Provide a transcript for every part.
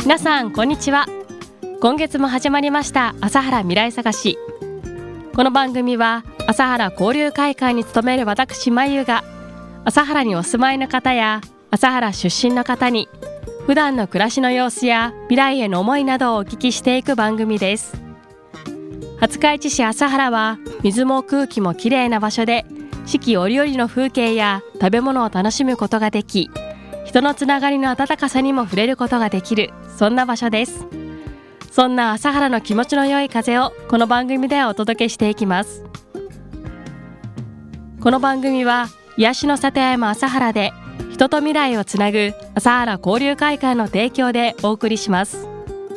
皆さんこんにちは。今月も始まりました朝原未来探し。この番組は朝原交流会館に勤める私まゆが朝原にお住まいの方や朝原出身の方に普段の暮らしの様子や未来への思いなどをお聞きしていく番組です。廿日市市朝原は水も空気もきれいな場所で四季折々の風景や食べ物を楽しむことができ、人のつながりの温かさにも触れることができる、そんな場所です。そんな朝原の気持ちの良い風をこの番組でお届けしていきます。この番組は癒しの里山朝原で人と未来をつなぐ朝原交流会館の提供でお送りします。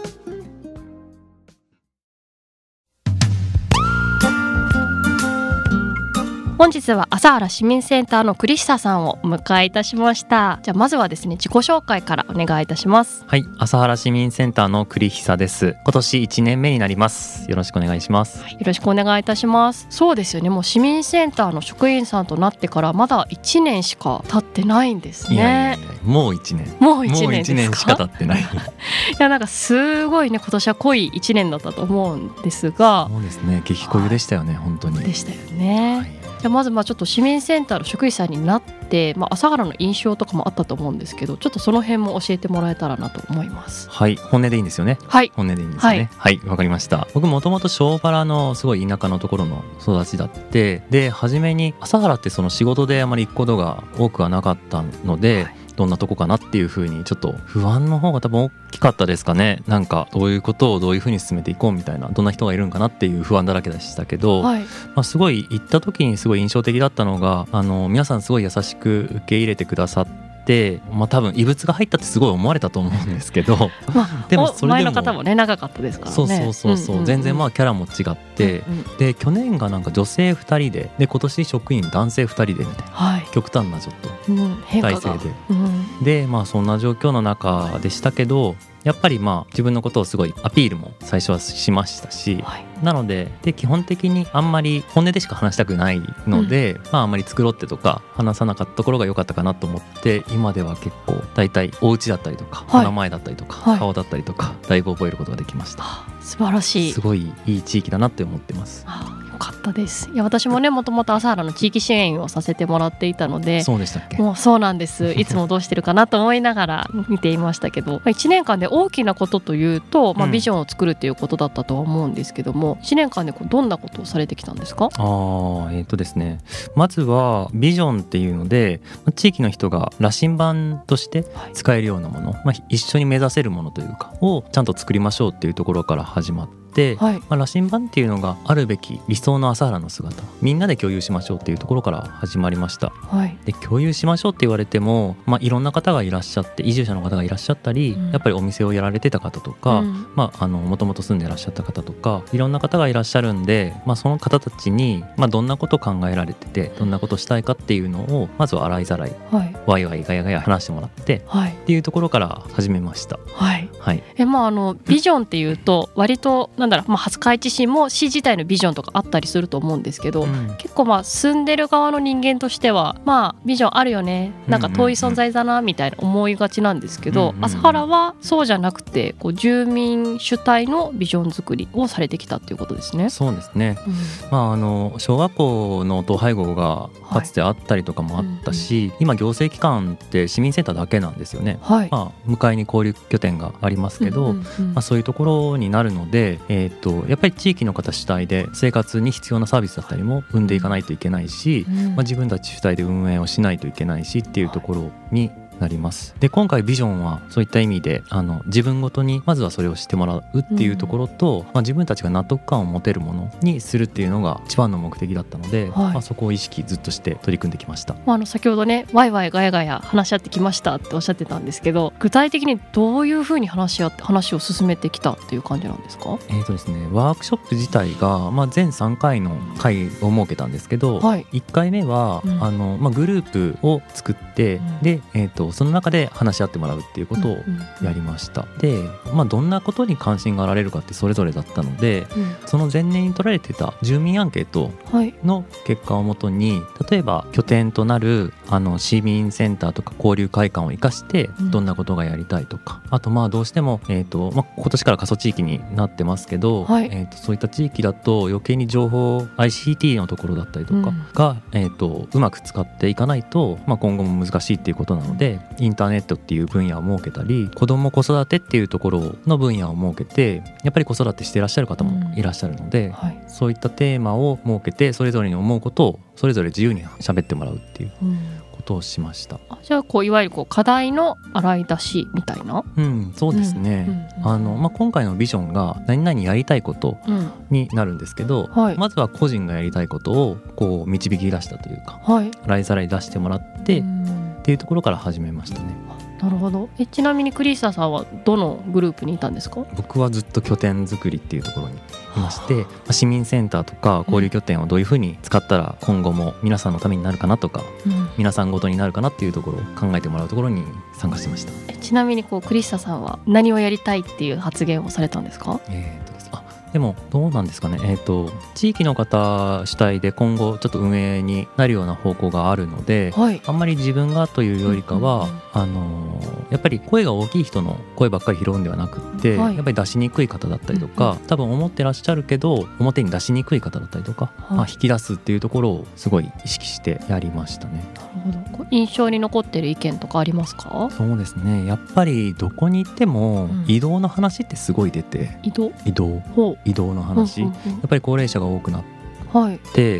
本日は朝原市民センターの栗久さんをお迎えいたしました。じゃあまずはですね、自己紹介からお願いいたします。 はい、朝原市民センターの栗久です。今年1年目になります。よろしくお願いします。 よろしくお願いいたします。そうですよね、もう市民センターの職員さんとなってからまだ1年しか経ってないんですね。 いやもう1年もう1年ですか？ しか経ってないいや、なんかすごいね、今年は濃い1年だったと思うんですが。 そうですね、激濃ゆでしたよね、本当にでしたよね、はい。じゃあまずちょっと市民センターの職員さんになって、朝原の印象とかもあったと思うんですけど、ちょっとその辺も教えてもらえたらなと思います。 はい、本音でいいんですよね。 はい、 本音でいいんですよね。はい、わかりました。僕もともと小原のすごい田舎のところの育ちだって、で初めに朝原ってその仕事であまり行くことが多くはなかったので、どんなとこかなっていう風にちょっと不安の方が多分大きかったですかね。なんかどういうことをどういう風に進めていこうみたいな、どんな人がいるんかなっていう不安だらけでしたけど、すごい行った時にすごい印象的だったのが、皆さんすごい優しく受け入れてくださって、多分異物が入ったってすごい思われたと思うんですけど、 でもそれでも前の方もね長かったですからね。 そう、全然キャラも違って、で去年がなんか女性2人で今年職員男性2人でみたいな、極端なちょっと体制で、そんな状況の中でしたけど、やっぱり自分のことをすごいアピールも最初はしましたし、なので基本的にあんまり本音でしか話したくないので、あんまり作ろうってとか話さなかったところが良かったかなと思って、今では結構大体お家だったりとか、名前だったりとか、顔だったりとかだいぶ覚えることができました。 素晴らしい。 すごいいい地域だなって思ってます。 よかったです。いや、私もね、もともと朝原の地域支援をさせてもらっていたので。 そうでしたっけ？ もうそうなんです。いつもどうしてるかなと思いながら見ていましたけど1年間で大きなことというと、ビジョンを作るということだったとは思うんですけども、1年間でどんなことをされてきたんですか？ ですね、まずはビジョンっていうので、地域の人が羅針盤として使えるようなもの、一緒に目指せるものというかをちゃんと作りましょうっていうところから始まって、羅針盤っていうのがあるべき理想の朝原の姿、みんなで共有しましょうっていうところから始まりました。で共有しましょうって言われても、いろんな方がいらっしゃって、移住者の方がいらっしゃったり、やっぱりお店をやられてた方とか、もともと住んでいらっしゃった方とか、いろんな方がいらっしゃるんで、その方たちに、どんなことを考えられてて、どんなことをしたいかっていうのをまずは洗いざらい、ワイワイガヤガヤ話してもらって、っていうところから始めました。 ビジョンっていうと割と廿日市市も市自体のビジョンとかあったりすると思うんですけど、結構住んでる側の人間としてはビジョンあるよね、なんか遠い存在だなみたいな思いがちなんですけど、朝原はそうじゃなくて住民主体のビジョン作りをされてきたっていうことですね。 そうですね、小学校の統廃合がかつてあったりとかもあったし、今行政機関って市民センターだけなんですよね。向かいに交流拠点がありますけど、そういうところになるので、やっぱり地域の方主体で生活に必要なサービスだったりも生んでいかないといけないし、自分たち主体で運営をしないといけないしっていうところになります。で今回ビジョンはそういった意味で自分ごとにまずはそれをしてもらうっていうところと、自分たちが納得感を持てるものにするっていうのが一番の目的だったので、そこを意識ずっとして取り組んできました。 先ほどね、ワイワイガヤガヤ話し合ってきましたっておっしゃってたんですけど、具体的にどういうふうに話し合って話を進めてきたっていう感じなんですか？ ですね、ワークショップ自体が、全3回の会を設けたんですけど、1回目はグループを作って、で、 その中で話し合ってもらうっていうことをやりました。で、どんなことに関心があられるかってそれぞれだったので、その前年に取られてた住民アンケートの結果をもとに、例えば拠点となる市民センターとか交流会館を生かしてどんなことがやりたいとか、あとどうしても、今年から過疎地域になってますけど、そういった地域だと余計に情報 ICT のところだったりとかが、うまく使っていかないと、今後も難しいっていうことなので、インターネットっていう分野を設けたり、子ども子育てっていうところの分野を設けて、やっぱり子育てしていらっしゃる方もいらっしゃるので、そういったテーマを設けて、それぞれに思うことをそれぞれ自由に喋ってもらうっていうことをしました。 じゃあいわゆる課題の洗い出しみたいな。 そうですね。今回のビジョンが何々やりたいことになるんですけど、まずは個人がやりたいことを導き出したというか、洗いざらい出してもらってっていうところから始めましたね。 なるほど。ちなみにクリスタさんはどのグループにいたんですか？ 僕はずっと拠点作りっていうところにいまして、市民センターとか交流拠点をどういうふうに使ったら今後も皆さんのためになるかなとか、皆さんごとになるかなっていうところを考えてもらうところに参加してました。 ちなみにクリスタさんは何をやりたいっていう発言をされたんですか？ でもどうなんですかね、地域の方主体で今後ちょっと運営になるような方向があるので、あんまり自分がというよりかは、やっぱり声が大きい人の声ばっかり拾うんではなくって、やっぱり出しにくい方だったりとか、多分思ってらっしゃるけど表に出しにくい方だったりとか、引き出すっていうところをすごい意識してやりましたね。 なるほど。印象に残ってる意見とかありますか？ そうですね、やっぱりどこに行っても移動の話ってすごい出て、移動の話、やっぱり高齢者が多くなって、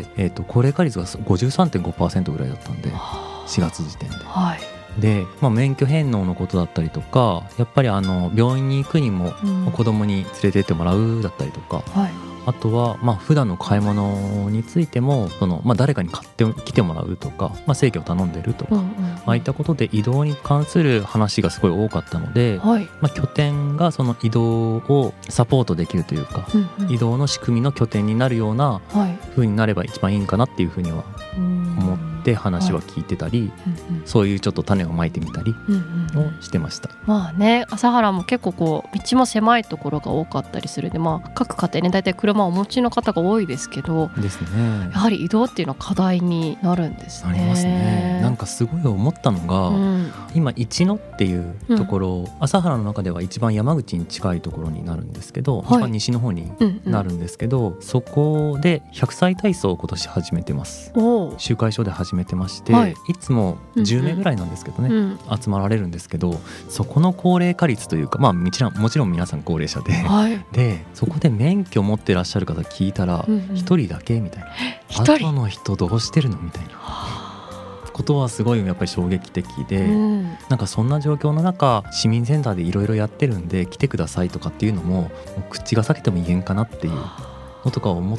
高齢化率が 53.5% ぐらいだったんで、4月時点で、免許返納のことだったりとか、やっぱり病院に行くにも子供に連れてってもらうだったりとか、あとは普段の買い物についても誰かに買ってきてもらうとか、正規を頼んでるとか、ああいったことで移動に関する話がすごい多かったので、拠点がその移動をサポートできるというか、移動の仕組みの拠点になるような風になれば一番いいんかなっていうふうには思って話は聞いてたり、そういうちょっと種をまいてみたりをしてました。 朝原も結構道も狭いところが多かったりするんで、各家庭ね、だいたい車をお持ちの方が多いですけどですね、 やはり移動っていうのは課題になるんですね。 なりますね。なんかすごい思ったのが、今一野っていうところ、朝原の中では一番山口に近いところになるんですけど、一番西の方になるんですけど、そこで100歳体操を今年始めてます。集会所で始めてまして、いつも10名ぐらいなんですけどね、集まられるんですけど、そこの高齢化率というか、もちろん皆さん高齢者で、でそこで免許を持ってらっしゃる方聞いたら1人だけみたいな、あとの人どうしてるのみたいなことはすごいやっぱり衝撃的で、なんかそんな状況の中、市民センターでいろいろやってるんで来てくださいとかっていうのも口が裂けても言えんかなっていうのとかを思って、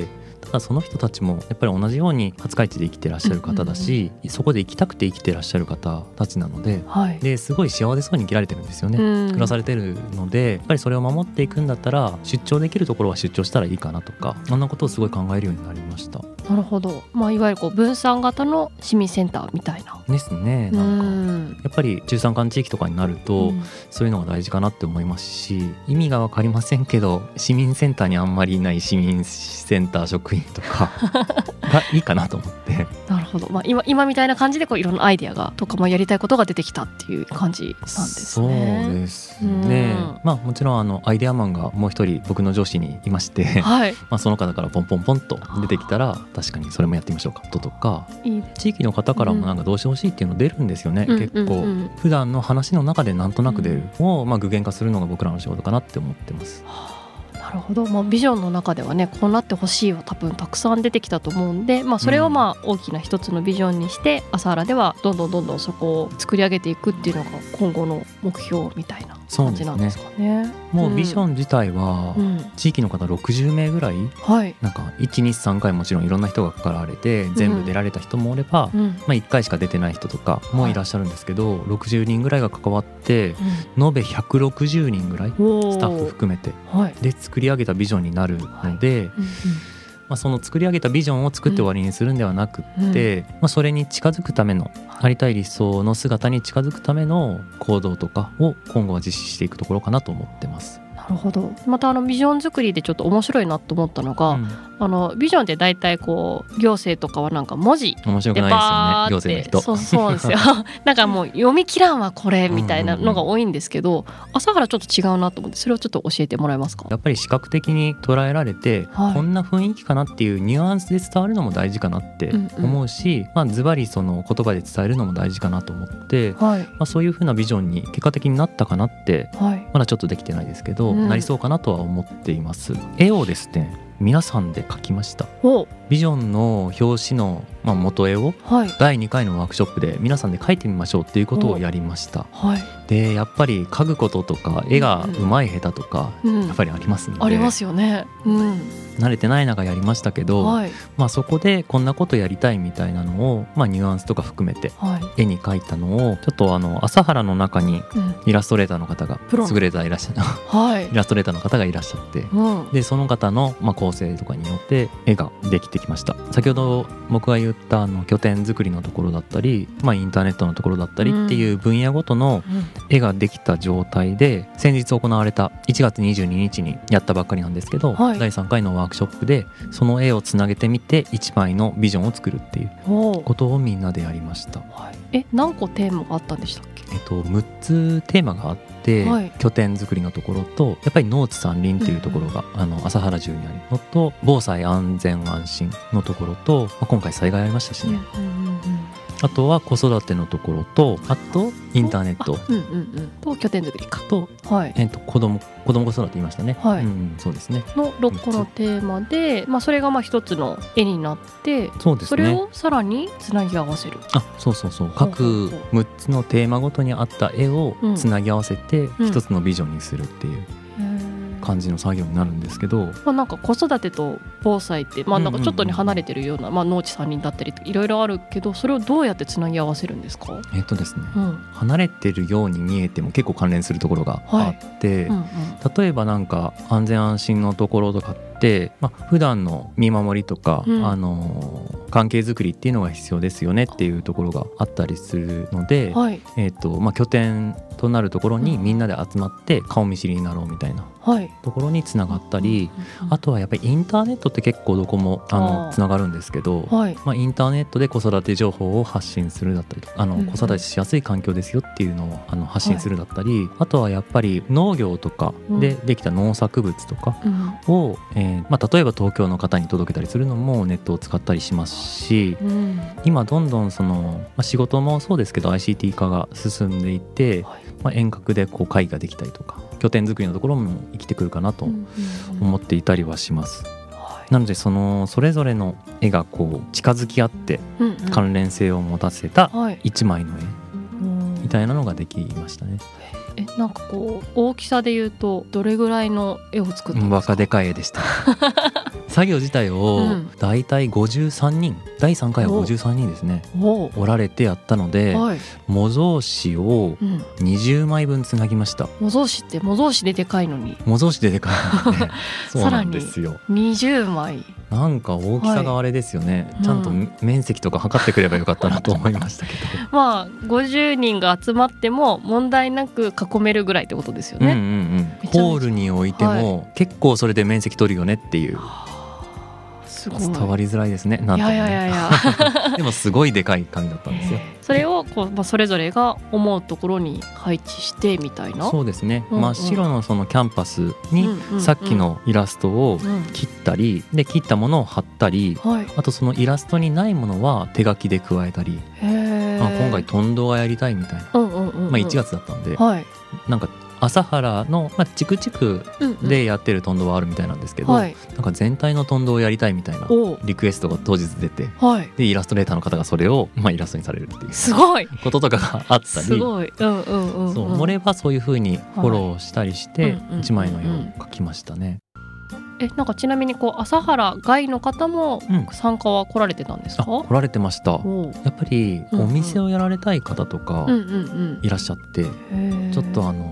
ただその人たちもやっぱり同じように廿日市で生きてらっしゃる方だし、そこで生きたくて生きてらっしゃる方たちなので、ですごい幸せそうに生きられてるんですよね。暮らされてるので、やっぱりそれを守っていくんだったら出張できるところは出張したらいいかなとか、そんなことをすごい考えるようになりました。 なるほど。いわゆる分散型の市民センターみたいなですね。なんかやっぱり中山間地域とかになると、そういうのが大事かなって思いますし、意味が分かりませんけど、市民センターにあんまりいない市民センター職員とかがいいかなと思ってなるほど。今みたいな感じでいろんなアイデアがとか、やりたいことが出てきたっていう感じなんですね。 そうですね。もちろんアイデアマンがもう一人僕の上司にいまして、その方からポンポンポンと出てきたら、確かにそれもやってみましょうかとか、地域の方からもなんかどうしてほしいっていうの出るんですよね。結構普段の話の中でなんとなく出るを具現化するのが僕らの仕事かなって思ってます。 なるほど。ビジョンの中ではね、こうなってほしいは多分たくさん出てきたと思うんで、それを大きな一つのビジョンにして、朝原ではどんどんそこを作り上げていくっていうのが今後の目標みたいな感じなんですかね。 もうビジョン自体は地域の方60名ぐらい、なんか 1,2,3 回もちろんいろんな人が関われて、全部出られた人もおれば、1回しか出てない人とかもいらっしゃるんですけど、60人ぐらいが関わって、延べ160人ぐらいスタッフ含めてで作り上げたビジョンになるので、 その作り上げたビジョンを作って終わりにするんではなくって、それに近づくためのありたい理想の姿に近づくための行動とかを今後は実施していくところかなと思ってます。 なるほど。またビジョン作りでちょっと面白いなと思ったのが、ビジョンって大体こう行政とかはなんか文字で面白くないですよね、行政の人。 そうですよなんかもう読み切らんはこれみたいなのが多いんですけど、朝原ちょっと違うなと思って、それをちょっと教えてもらえますか？ やっぱり視覚的に捉えられて、こんな雰囲気かなっていうニュアンスで伝わるのも大事かなって思うし、ズバリその言葉で伝えるのも大事かなと思って、そういう風なビジョンに結果的になったかなって、まだちょっとできてないですけど、なりそうかなとは思っています。絵をですね、皆さんで描きました。ビジョンの表紙の元絵を第2回のワークショップで皆さんで描いてみましょうっていうことをやりました。でやっぱり描くこととか絵が上手い下手とかやっぱりありますので、 ありますよね。 慣れてない中やりましたけど、そこでこんなことやりたいみたいなのを、ニュアンスとか含めて絵に描いたのをちょっと朝原の中にイラストレーターの方が、優れたイラストレーターの方がいらっしゃって、でその方の構成とかによって絵ができてきました。先ほど僕が言った拠点作りのところだったり、インターネットのところだったりっていう分野ごとの絵ができた状態で、先日行われた1月22日にやったばっかりなんですけど、第3回のワークショップでその絵をつなげてみて1枚のビジョンを作るっていうことをみんなでやりました。 何個テーマがあったんでしたっけ ？6つテーマがあって、拠点作りのところと、やっぱり農地山林っていうところが、朝原中にあるのと、防災安全安心のところと、今回災害ありましたしね、あとは子育てのところと、あとインターネットと拠点作りかと、子供子育て言いましたね、そうですねの6個のテーマで、それが一つの絵になって、 そうですね、 それをさらにつなぎ合わせる。 そう各6つのテーマごとにあった絵をつなぎ合わせて一つのビジョンにするっていう感じの作業になるんですけど、 なんか子育てと防災って、なんかちょっとに離れてるような、農地山林だったりいろいろあるけど、それをどうやってつなぎ合わせるんですか？ ですね、離れてるように見えても結構関連するところがあって、例えばなんか安全安心のところとかって、普段の見守りとか、関係づくりっていうのが必要ですよねっていうところがあったりするので、拠点となるところにみんなで集まって顔見知りになろうみたいなところにつながったり、あとはやっぱりインターネットって結構どこもつながるんですけど、インターネットで子育て情報を発信するだったり、子育てしやすい環境ですよっていうのを発信するだったり、あとはやっぱり農業とかでできた農作物とかを、例えば東京の方に届けたりするのもネットを使ったりしますし、今どんどん仕事もそうですけど ICT 化が進んでいて、遠隔で会議ができたりとか拠点作りのところも生きてくるかなと思っていたりはします。なのでそれぞれの絵が近づき合って関連性を持たせた一枚の絵みたいなのができましたね。 なんか大きさで言うとどれぐらいの絵を作ったんですか？ バカでかい絵でした作業自体をだいたい53人、第3回は53人ですね、おられてやったので、模造紙を20枚分つなぎました。 模造紙って模造紙ででかいのに、 模造紙ででかいのにねそうなんですよ。 20枚なんか大きさがあれですよね、ちゃんと面積とか測ってくればよかったなと思いましたけど 50人が集まっても問題なく囲めるぐらいってことですよね。 ホールに置いても結構それで面積取るよねっていう、伝わりづらいですね。なんともねでもすごいでかい紙だったんですよ。 それをそれぞれが思うところに配置してみたいな。 そうですね、真っ白のそのキャンパスにさっきのイラストを切ったり、で切ったものを貼ったり、あとそのイラストにないものは手書きで加えたり、今回トンドがやりたいみたいな、1月だったんで、なんか朝原のチクチクでやってるトンドはあるみたいなんですけど、なんか全体のトンドをやりたいみたいなリクエストが当日出て、でイラストレーターの方がそれをイラストにされるっていうすごいこととかがあったり、 すごい、 盛ればそういう風にフォローしたりして1枚の絵を描きましたね。 なんかちなみに朝原外の方も参加は来られてたんですか？ 来られてました。やっぱりお店をやられたい方とかいらっしゃって、ちょっとなん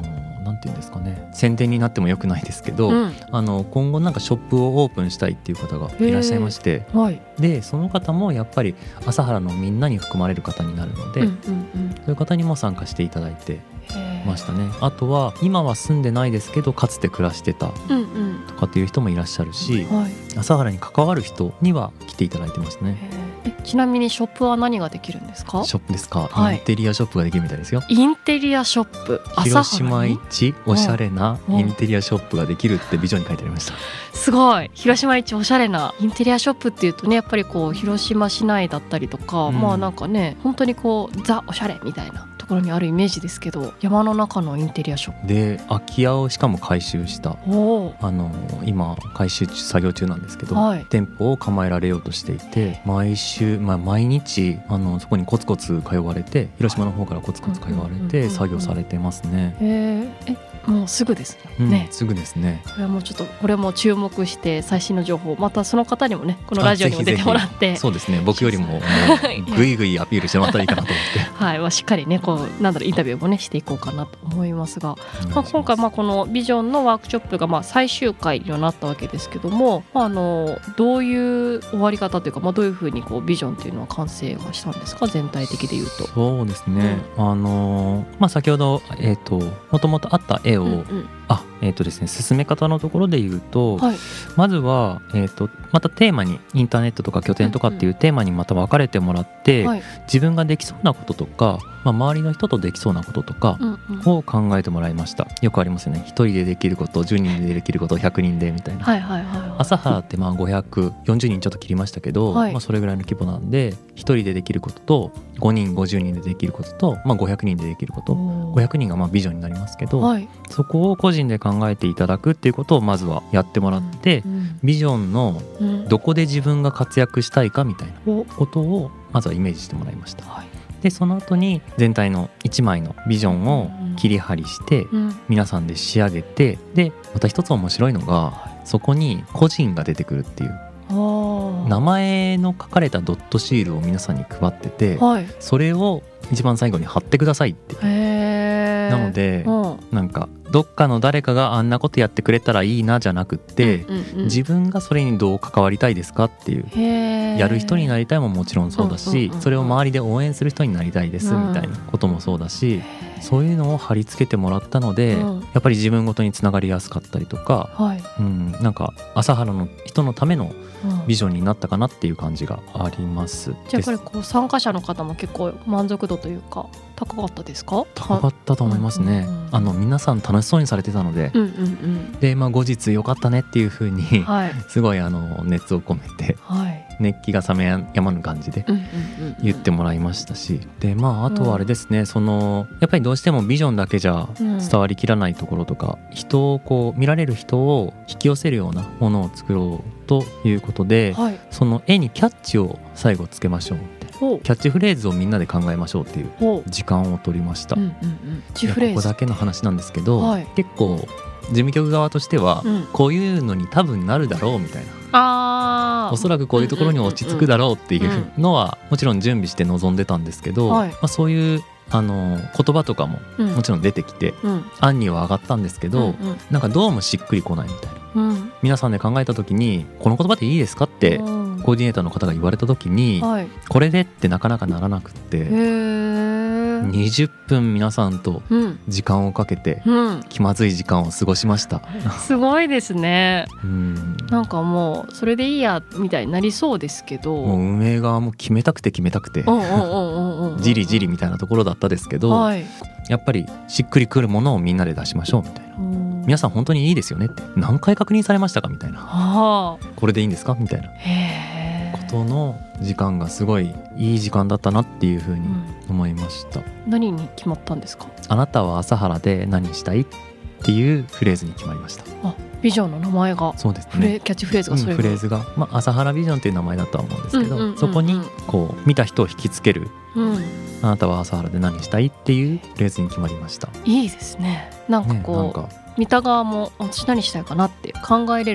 なんていうんですかね、宣伝になってもよくないですけど、今後なんかショップをオープンしたいっていう方がいらっしゃいまして、でその方もやっぱり朝原のみんなに含まれる方になるので、そういう方にも参加していただいてましたね。あとは今は住んでないですけどかつて暮らしてたとかっていう人もいらっしゃるし、朝原に関わる人には来ていただいてますね。 ちなみにショップは何ができるんですか？ ショップですか、インテリアショップができるみたいですよ。 インテリアショップ、 広島一おしゃれなインテリアショップができるってビジョンに書いてありました。 すごい、広島一おしゃれなインテリアショップっていうとね、やっぱりこう広島市内だったりとか、まあなんかね本当にこうザおしゃれみたいなところにあるイメージですけど、山の中のインテリアショップで空き家をしかも改修した今改修作業中なんですけど、店舗を構えられようとしていて、毎週、毎日そこにコツコツ通われて、広島の方からコツコツ通われて作業されてますね。もうすぐですね、 すぐですね。 これはもうちょっとこれも注目して最新の情報、またその方にもねこのラジオにも出てもらって、 そうですね、僕よりもぐいぐいアピールしてもらったらいいかなと思ってしっかりねこうなんだろうインタビューもねしていこうかなと思いますが、今回このビジョンのワークショップが最終回にはなったわけですけども、どういう終わり方というか、どういうふうにこうビジョンというのは完成がしたんですか、全体的でいうと。 そうですね、先ほどもともとあった絵をですね、進め方のところで言うと、まずは、またテーマにインターネットとか拠点とかっていうテーマにまた分かれてもらって、自分ができそうなこととか、周りの人とできそうなこととかを考えてもらいました。よくありますよね、1人でできること、10人でできること、100人でみたいな。朝原って540人ちょっと切りましたけど、それぐらいの規模なんで、1人でできることと5人50人でできることと、500人でできること、500人がビジョンになりますけど、そこを個人で考えていただくっていうことをまずはやってもらって、ビジョンのどこで自分が活躍したいかみたいなことをまずはイメージしてもらいました。でその後に全体の1枚のビジョンを切り張りして皆さんで仕上げて、でまた一つ面白いのがそこに個人が出てくるっていう、名前の書かれたドットシールを皆さんに配ってて、それを一番最後に貼ってくださいって。なのでなんかどっかの誰かがあんなことやってくれたらいいなじゃなくって、自分がそれにどう関わりたいですかっていう、やる人になりたいももちろんそうだし、それを周りで応援する人になりたいですみたいなこともそうだし、そういうのを貼り付けてもらったので、やっぱり自分ごとにつながりやすかったりとか、なんか朝原の人のためのビジョンになったかなっていう感じがあります。 じゃあやっぱりこう参加者の方も結構満足度というか高かったですか？ 高かったと思いますね。皆さん楽しそうにされてたので、で後日よかったねっていう風にすごい熱を込めて、熱気が冷めやまぬ感じで言ってもらいましたし、であとはあれですね、やっぱりどうしてもビジョンだけじゃ伝わりきらないところとか、人をこう見られる人を引き寄せるようなものを作ろうということで、その絵にキャッチを最後つけましょうって、キャッチフレーズをみんなで考えましょうっていう時間を取りました。ここだけの話なんですけど、結構事務局側としてはこういうのに多分なるだろうみたいな、おそらくこういうところに落ち着くだろうっていうのはもちろん準備して臨んでたんですけど、そういう言葉とかももちろん出てきて、案には上がったんですけど、なんかどうもしっくりこないみたいな、皆さんで考えた時にこの言葉でいいですかってコーディネーターの方が言われた時に、これでってなかなかならなくって、20分皆さんと時間をかけて気まずい時間を過ごしました。 すごいですね。なんかもうそれでいいやみたいになりそうですけど、 もう運営側も決めたくてじりじりみたいなところだったですけど、やっぱりしっくりくるものをみんなで出しましょうみたいな、皆さん本当にいいですよねって、何回確認されましたかみたいな、これでいいんですかみたいなことの時間がすごいいい時間だったなっていうふうに思いました。 何に決まったんですか？ あなたは朝原で何したいっていうフレーズに決まりました。 ビジョンの名前が、 そうですね、 キャッチフレーズがそれ、 フレーズが、朝原ビジョンっていう名前だとは思うんですけど、そこにこう見た人を引きつける、あなたは朝原で何したいっていうフレーズに決まりました。 いいですね。なんかこう、見た側も私何したいかなって考えれる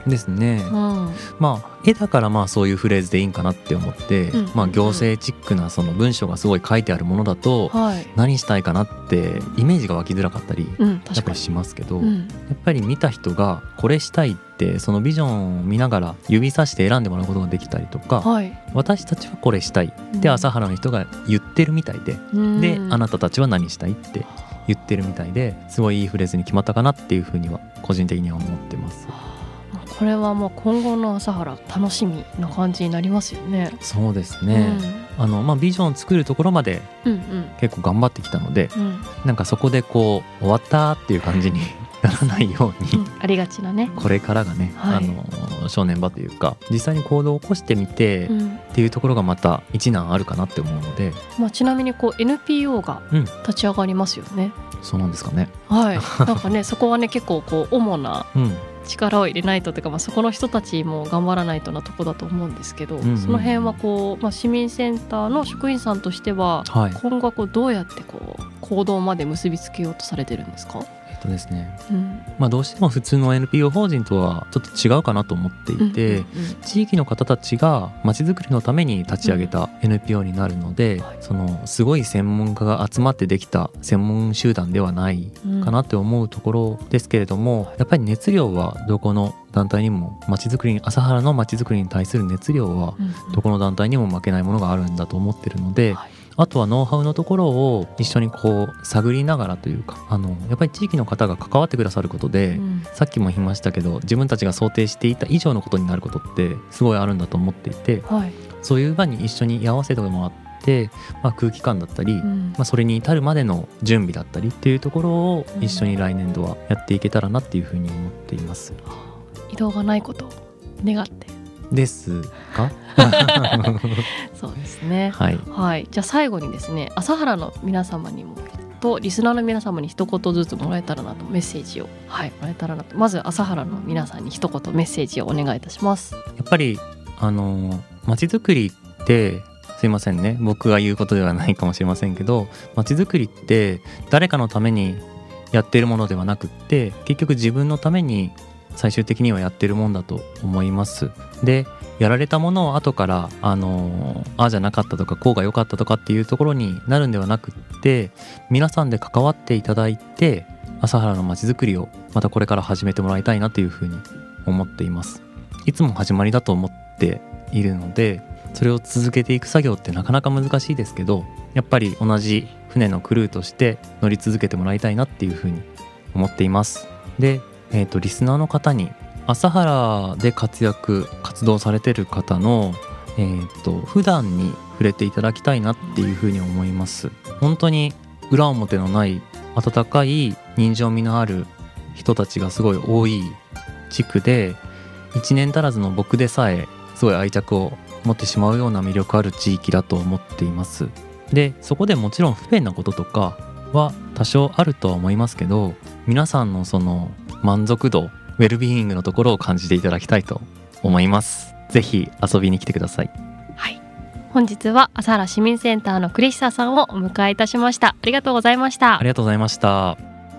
ですね。まあ絵だからまあそういうフレーズでいいんかなって思って、まあ行政チックなその文章がすごい書いてあるものだと、何したいかなってイメージが湧きづらかったりやっぱりしますけど、やっぱり見た人がこれしたいってそのビジョンを見ながら指さして選んでもらうことができたりとか、私たちはこれしたいって朝原の人が言ってるみたいで、であなたたちは何したいって言ってるみたいで、すごいいいフレーズに決まったかなっていうふうには個人的には思ってます。 これはもう今後の朝原楽しみな感じになりますよね。 そうですね、まあ、ビジョンを作るところまで結構頑張ってきたので、なんかそこでこう終わったっていう感じにならないように、 ありがちなね、 これからがね、正念場というか実際に行動を起こしてみて、っていうところがまた一難あるかなって思うので、 まあ、ちなみにこう NPO が立ち上がりますよね。 そうなんですかね。 なんかねそこはね結構こう主な力を入れないとというか、まあ、そこの人たちも頑張らないとなとこだと思うんですけど、その辺はこう、まあ、市民センターの職員さんとしては、今後はこうどうやってこう行動まで結びつけようとされてるんですか？ ですね、まあ、どうしても普通の NPO 法人とはちょっと違うかなと思っていて、地域の方たちがまちづくりのために立ち上げた NPO になるので、そのすごい専門家が集まってできた専門集団ではないかなって思うところですけれども、やっぱり熱量はどこの団体にも朝原のまちづくりに対する熱量はどこの団体にも負けないものがあるんだと思ってるので、あとはノウハウのところを一緒にこう探りながらというか、やっぱり地域の方が関わってくださることで、さっきも言いましたけど自分たちが想定していた以上のことになることってすごいあるんだと思っていて、そういう場に一緒に居合わせてもらって、まあ、空気感だったり、まあ、それに至るまでの準備だったりっていうところを一緒に来年度はやっていけたらなっていうふうに思っています。 移動がないことを願ってですかそうですね、じゃあ最後にですね、朝原の皆様にもとリスナーの皆様に一言ずつもらえたらなと、メッセージを、もらえたらなと。まず朝原の皆さんに一言メッセージをお願いいたします。 やっぱりまちづくりってすいませんね、僕が言うことではないかもしれませんけど、まちづくりって誰かのためにやっているものではなくって、結局自分のために最終的にはやってるもんだと思います。で、やられたものを後からああじゃなかったとかこうが良かったとかっていうところになるんではなくって、皆さんで関わっていただいて朝原のまちづくりをまたこれから始めてもらいたいなというふうに思っています。いつも始まりだと思っているので、それを続けていく作業ってなかなか難しいですけど、やっぱり同じ船のクルーとして乗り続けてもらいたいなっていうふうに思っています。で、リスナーの方に朝原で活動されてる方の、普段に触れていただきたいなっていうふうに思います。本当に裏表のない温かい人情味のある人たちがすごい多い地区で、1年足らずの僕でさえすごい愛着を持ってしまうような魅力ある地域だと思っています。で、そこでもちろん不便なこととかは多少あるとは思いますけど、皆さんのその満足度、ウェルビーイングのところを感じていただきたいと思います。ぜひ遊びに来てください。 本日は朝原市民センターの栗久さんをお迎えいたしました。ありがとうございました。 ありがとうございました。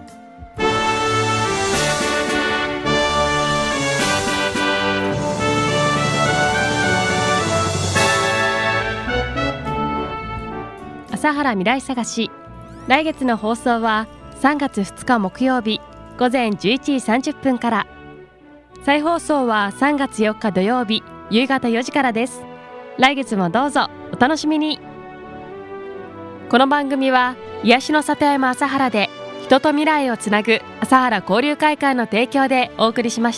朝原未来探し、来月の放送は3月2日木曜日午前11時30分から、再放送は3月4日土曜日夕方4時からです。来月もどうぞお楽しみに。この番組は癒しの里山朝原で人と未来をつなぐ朝原交流会館の提供でお送りしました。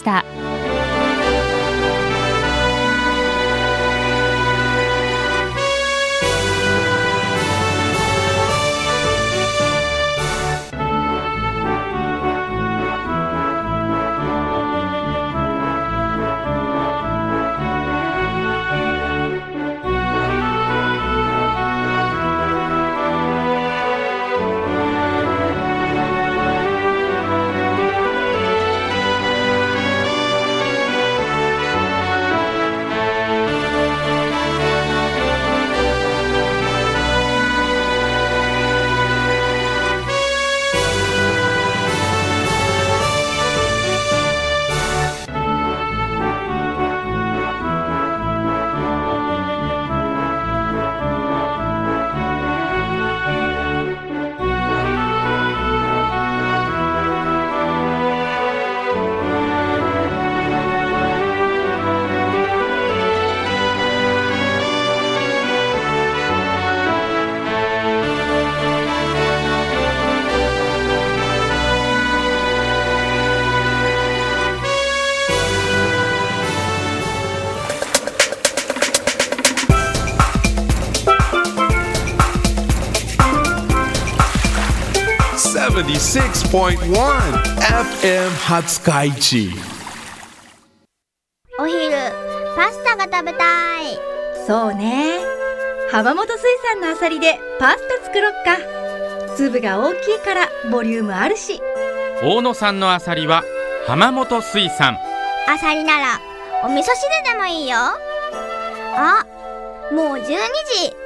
76.1 FM 廿日市。 お昼パスタが食べたい。 そうね、浜本水産のあさりでパスタ作ろっか。粒が大きいからボリュームあるし。 大野さんのあさりは浜本水産。 あさりならお味噌汁でもいいよ。あ、もう12時。